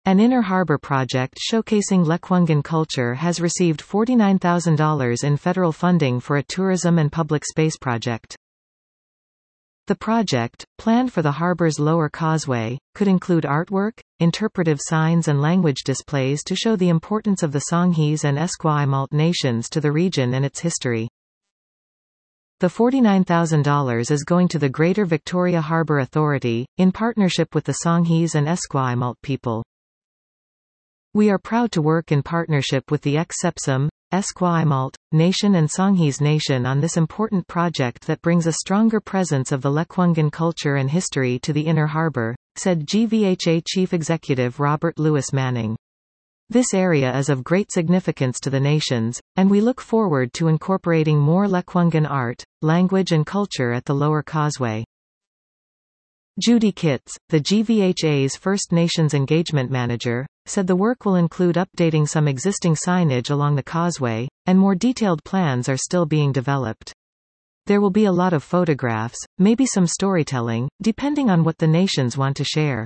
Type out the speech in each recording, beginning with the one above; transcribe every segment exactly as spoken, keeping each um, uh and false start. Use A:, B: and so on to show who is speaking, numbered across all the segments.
A: An inner harbor project showcasing Lekwungen culture has received forty-nine thousand dollars in federal funding for a tourism and public space project. The project, planned for the harbor's lower causeway, could include artwork, interpretive signs and language displays to show the importance of the Songhees and Esquimalt nations to the region and its history. The forty-nine thousand dollars is going to the Greater Victoria Harbour Authority, in partnership with the Songhees and Esquimalt people. We are proud to work in partnership with the Ex-Sepsum, Esquimalt, Nation and Songhees Nation on this important project that brings a stronger presence of the Lekwungen culture and history to the Inner Harbour, said G V H A Chief Executive Robert Louis Manning. This area is of great significance to the nations, and we look forward to incorporating more Lekwungen art, language and culture at the Lower Causeway. Judy Kitts, the G V H A's First Nations Engagement Manager, said the work will include updating some existing signage along the causeway, and more detailed plans are still being developed. There will be a lot of photographs, maybe some storytelling, depending on what the nations want to share.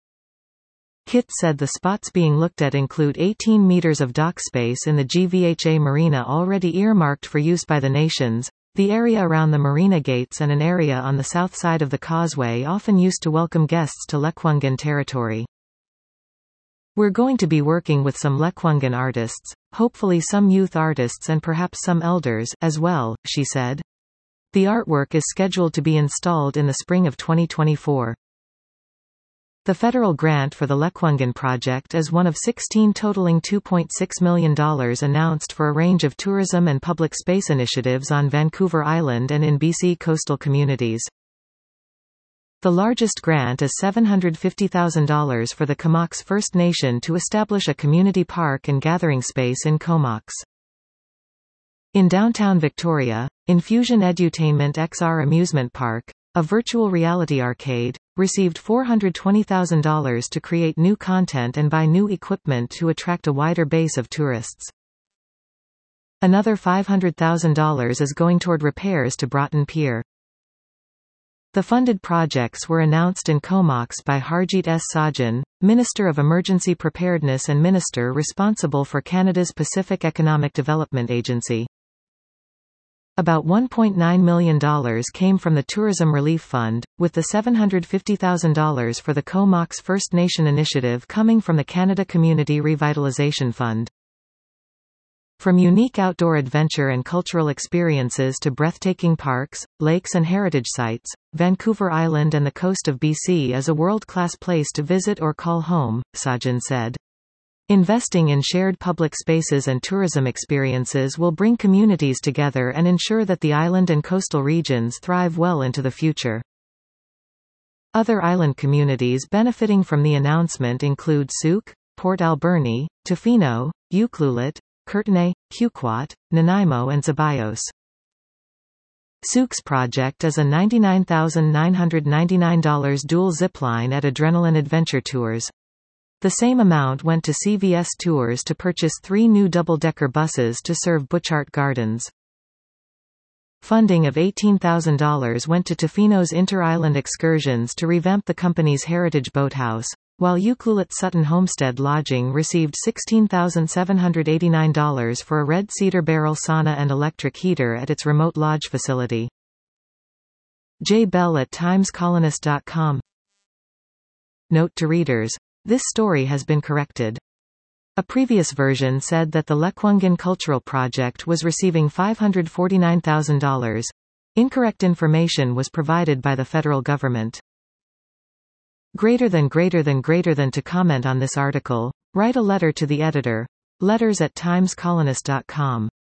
A: Kitts said the spots being looked at include eighteen meters of dock space in the G V H A marina already earmarked for use by the nations, the area around the marina gates and an area on the south side of the causeway often used to welcome guests to Lekwungen territory. We're going to be working with some Lekwungen artists, hopefully some youth artists and perhaps some elders as well, she said. The artwork is scheduled to be installed in the spring of twenty twenty-four. The federal grant for the Lekwungen project is one of sixteen totaling two point six million dollars announced for a range of tourism and public space initiatives on Vancouver Island and in B C coastal communities. The largest grant is seven hundred fifty thousand dollars for the Comox First Nation to establish a community park and gathering space in Comox. In downtown Victoria, Infusion Edutainment X R Amusement Park, a virtual reality arcade, received four hundred twenty thousand dollars to create new content and buy new equipment to attract a wider base of tourists. Another five hundred thousand dollars is going toward repairs to Broughton Pier. The funded projects were announced in Comox by Harjit S. Sajan, Minister of Emergency Preparedness and Minister responsible for Canada's Pacific Economic Development Agency. About one point nine million dollars came from the Tourism Relief Fund, with the seven hundred fifty thousand dollars for the Comox First Nation initiative coming from the Canada Community Revitalization Fund. From unique outdoor adventure and cultural experiences to breathtaking parks, lakes and heritage sites, Vancouver Island and the coast of B C is a world-class place to visit or call home, Sajan said. Investing in shared public spaces and tourism experiences will bring communities together and ensure that the island and coastal regions thrive well into the future. Other island communities benefiting from the announcement include Souk, Port Alberni, Tofino, Ucluelet, Courtenay, Huquot, Nanaimo and Zeballos. Souk's project is a ninety-nine thousand nine hundred ninety-nine dollars dual zipline at Adrenaline Adventure Tours. The same amount went to C V S Tours to purchase three new double-decker buses to serve Butchart Gardens. Funding of eighteen thousand dollars went to Tofino's Inter-Island Excursions to revamp the company's heritage boathouse, while Ucluelet Sutton Homestead Lodging received sixteen thousand seven hundred eighty-nine dollars for a red cedar barrel sauna and electric heater at its remote lodge facility. J. Bell at times colonist dot com. Note to readers. This story has been corrected. A previous version said that the Lekwungen Cultural Project was receiving five hundred forty-nine thousand dollars. Incorrect information was provided by the federal government. Greater than greater than greater than to comment on this article, write a letter to the editor. Letters at times colonist dot com.